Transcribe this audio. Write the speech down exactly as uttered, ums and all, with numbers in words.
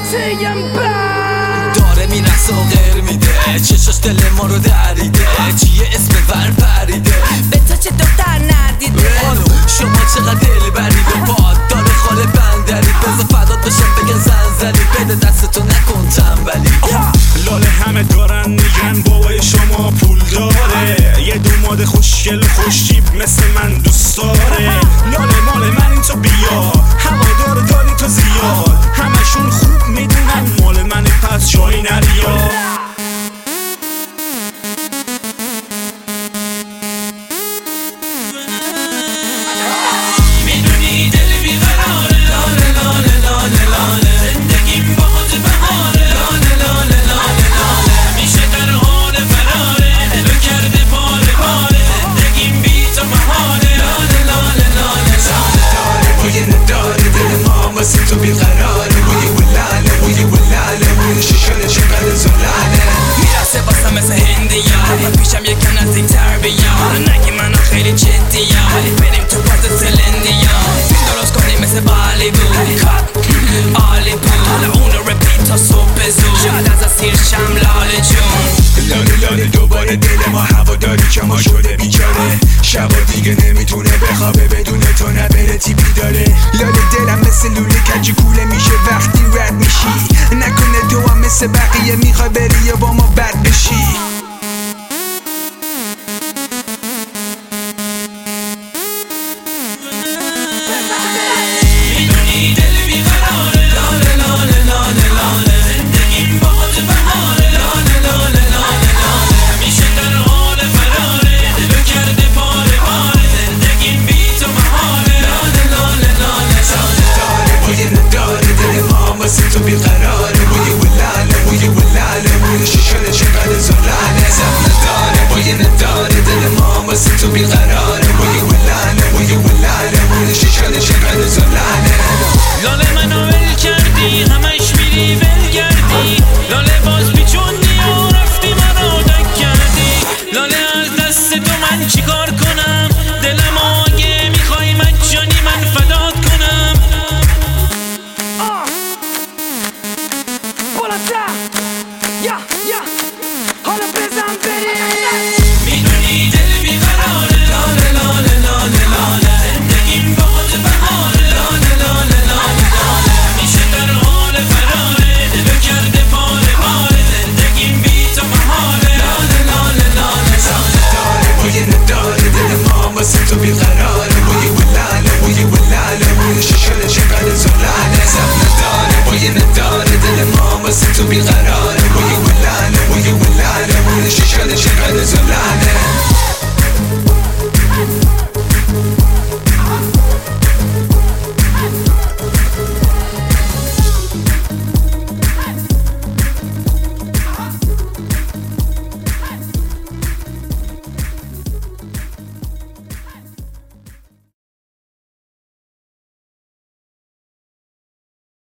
تیم بند داره میرقصه و غیر میده، چشاش دل ما رو دریده، چیه اسم ور پریده، به تو چه دختر ندیده. شما چقدر دل برید و باد داره خاله بندرید، بذار فدات بشم بگن زن زدی، بده دستتو نکن تنبلی. لاله همه دارن میگن بابای شما پول داره، یه دوماد خوشگل و خوشتیپ مثل من دوست داره. لاله مال من این تو بیا، هوادار داری تو زیاد، همشون خوب میدونن مال من پس جایی نریا. میدونی دل بیقراره، لاله لاله لاله لاله، زندگیم با خود بهاره، لاله لاله لاله لاله، همیشه در حال فراره، دلو کرده پاره پاره، زندگیم بی تو محاله، لاله لاله لاله لاله. داره بوی نداره دل ما واسه تو بیقراره، بوی ولاله بوی ولاله، بوی شیشاله چقدر زلاله، میرسه باسم مثل هندیا، پیشم یکم نزدیک‌تر بیا، نگی منو خیلی جدیا، ولی بریم تو باز سلندیا، فیلم درست کنیم مثل بالیوود، عالی بود، حالا اونو رپیت تا صبح زود، شاید از اسیر شم لاله جون. لاله لاله دوباره دل ما هواداری که ما شده بیچاره، شبا دیگه نمیتونه بخوابه بدون تو نبره تیپی داره. لاله دلم مثل لوله کجی کوله میشه وقتی رد میشی، نکنه تو هم مثل بقیه میخوای بری یا با ما بد بشی.